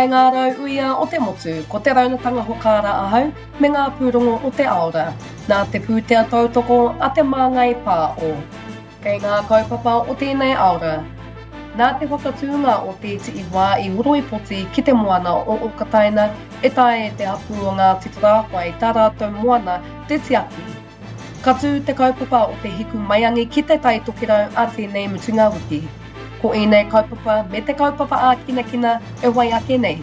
Kei ngā rau uia o te motu, ko te raunatanga hokara ahau, me ngā pūrongo o te aora, nā te pūtea tautoko a te māngai pā o. Kei ngā kaupapa o tēnei aora, nā te whakatūnga o te iti wā I uroi poti ki te moana o Okataina, e tae e te hapu o ngā titarāwhai tā rātou moana te tiaki. Ka tū te kaupapa o te hiku maiangi ki te tai tokirau a tēnei mutunga wiki. Ko ēnei kaupapa me te kaupapa a kina e wai ake nei.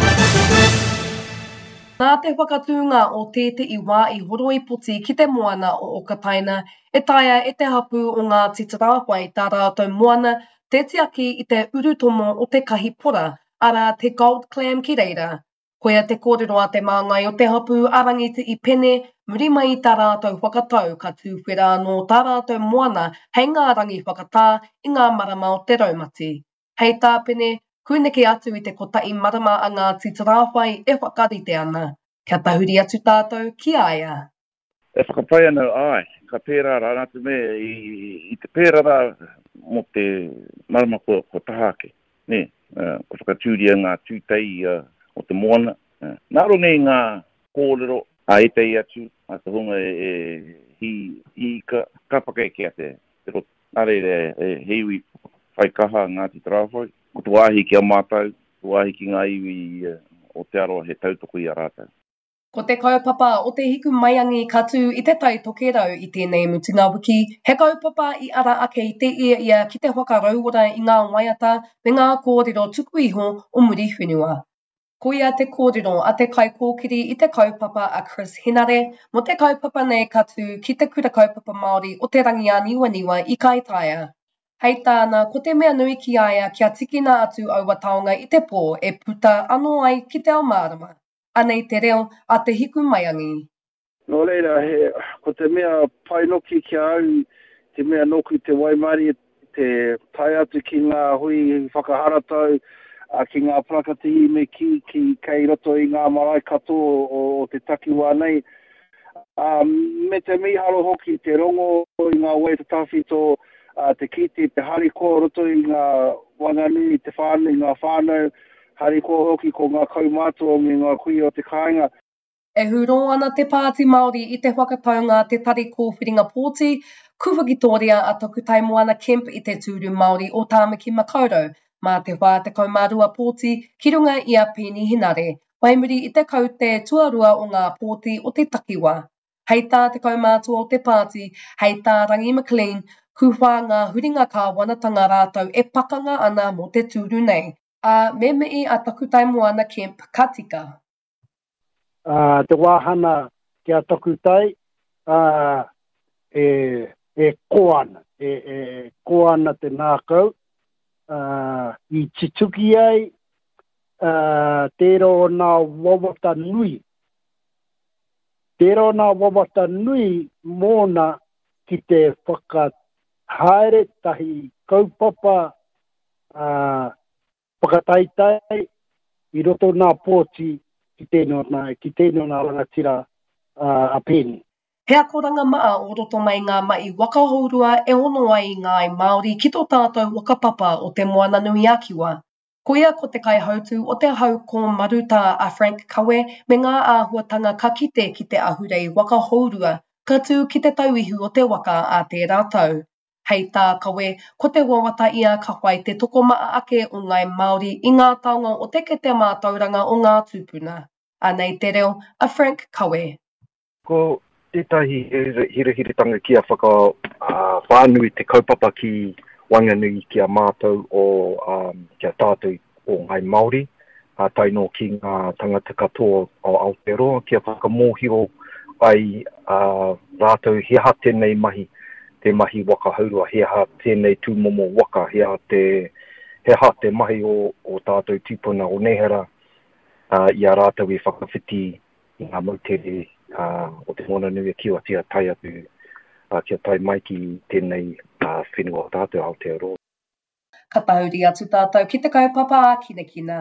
Nā te whakatūnga o tētei wā I horo I poti ki te moana o Okataina, e taia e te hapu o ngā titarāwhai tā rātou moana, te tiaki I te urutomo o te kahi pora, ara te gold clam ki reira. Koia te kōrero a te māngai o te hapu arangiti I pene, muri mai tā rātou whakatau ka tūwhera no tā rātou moana hei ngā rangi whakatā I ngā marama o te raumati. Hei tā pene, kuneke atu I te kotai marama a ngā titarāwhai e whakarite ana. Kia tahuri atu tātou ki aia. E whakapai ana ai, ka pērā rā te me I te pērā rā mo te marama ko tahake. Ne, ko whakatūria ngā tūtei o te moana. Naro nei ngā kōrero a e tei atu, a te hunga hi ka pakeke a te roto. Nare heiwi whaikaha ngā te tarawhoi. Ko tu ahi ki a mātau, tu ahi ki ngā iwi o te aroa he tautoko I a rātau. Ko te kaupapa o te hiku maiangi ka tū I te tai tokerau I tēnei mutunga wiki, he kaupapa I ara ake I te ia ki te whakarauora I ngā waiata me ngā kōrero tuku iho o muri whenua. Ko ia te kōrero a te kaikōkiri I te kaupapa a Chris Hinare, mo te kaupapa nei ka tū ki te kura kaupapa Māori o te rangi a niwaniwa I Kaitaia. Hei tāna, ko te mea nui ki aia kia tikina atu aua taonga I te pō e puta anō ai ki te ao mārama. Anei te reo a te hiku maiangi. No reira, ko te mea painoki ki au, te mea noku te waimari, te tai atu ki ngā hui whakaharatau, ki ngā prakatihi me ki kei roto I ngā marae kato o te takiwā nei. Me te miharo hoki, te rongo I ngā wei te tawhito, te kiti, te hariko roto I ngā wanganui, te whānau, ngā whānau, hariko hoki ko ngā kaumātua me ngā kui o te kāinga. E huro ana te Pāti Māori I te whakataunga te tari kōwhiringa pōti, kuwhakitoria a Tokutai Moana Kemp I te tūru Māori o Tāmaki Makaurau, mā te whā te kaumārua pōti ki runga I a Peni Hinare, waimuri I te kaute tuarua o ngā pōti o te takiwa. Hei tā te kaumātua o te Pāti, hei tā Rangi McLean, kuwha ngā huringa ka wanatanga rātou e pakanga ana mo te tūru nei. Me mei a Tokutai Moana Kemp ka tika. Te wāhana ki a Tokutai e koana, koana te nākau, I tituki ai tero nā wawata nui. Tero nā wawata nui mōna ki te whakahaere tahi kaupapa whakataitai I roto nā pōti ki tēnō nā rangatira a Peni. Hea koranga maa o roto mai ngā mai wakahourua e ono ai ngāi Māori ki tō tātou wakapapa o te moana nui akiwa. Ko ia ko te kaihautu o te hau ko maruta a Frank Kawe me ngā āhuatanga ka kite ki te ahurei wakahourua, ka tū ki te tauihu o te waka a te rātau. Hei tā Kawe, ko te wawata ia ka whai te tokomaa ake o ngai Māori I ngā taonga o te kete mātauranga o ngā tūpuna. Anei te reo a Frank Kawe. Ko tētahi hirihiritanga ki a whānui te kaupapa ki Wanganui ki a mātou o ki a tātou o ngai Māori, taino ki ngā tangata katoa o Aotearoa, ki a whakamōhio ai rātou heha tēnei mahi, te mahi wakahaurua, heha tēnei tūmomo waka, heha te mahi o tātou tūpuna o Nehera, I a rātou e whakawhiti I ngā mautere o te mona nui a kiwatia tai atu, kia tai mai ki tēnei whenua o tātou Aotearoa. Ka tauri atu tātou ki te kaupapa a kina.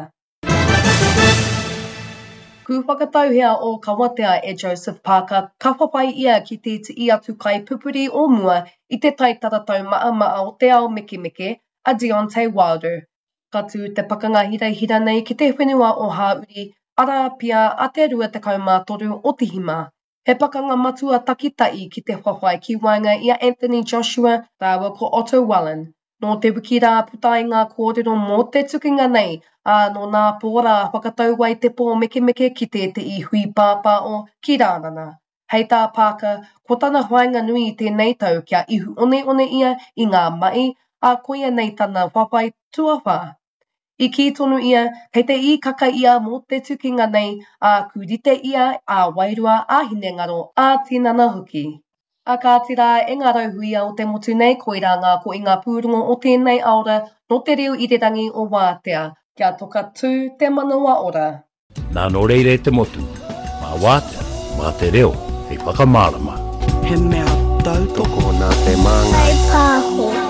Ku whakatauhea o kawatea e Joseph Parker, ka whapai ia ki te iti atu kai pupuri o mua I te tai taratau maa o te ao meke a Deontay Wilder. Ka tū te pakanga hira nei ki te whenua o Hāuri, ara pia a te 23 o te hima. He pakanga matua takitai ki te whawhai ki wainga ia Anthony Joshua, rāua ko Otto Wallen. No te wiki rā putai ngā kōrero mō te tukinga nei, no nā pōra whakatau wai te pō meke ki te hui pāpā o ki rānana. Hei tā Pāka, ko tana hoainga nui tēnei tau kia ihu one ia i ngā mai, a koia nei tana whawhai tuawha. I ki tonu ia, hei te I kaka ia mō te tukinga nei, a kurite ia a wairua a hine ngaro a tinana hoki. A ka tira e ngā rauhuia o te motu nei koira ngā ko i ngā pūrongo o tēnei aora no te reo I te rangi o Wātea. Kia toka tū te manawa ora. Nā no reire te motu, mā Wātea, mā te reo, hei whakamārama. He mea tautoko nā te manga. Hei pāho.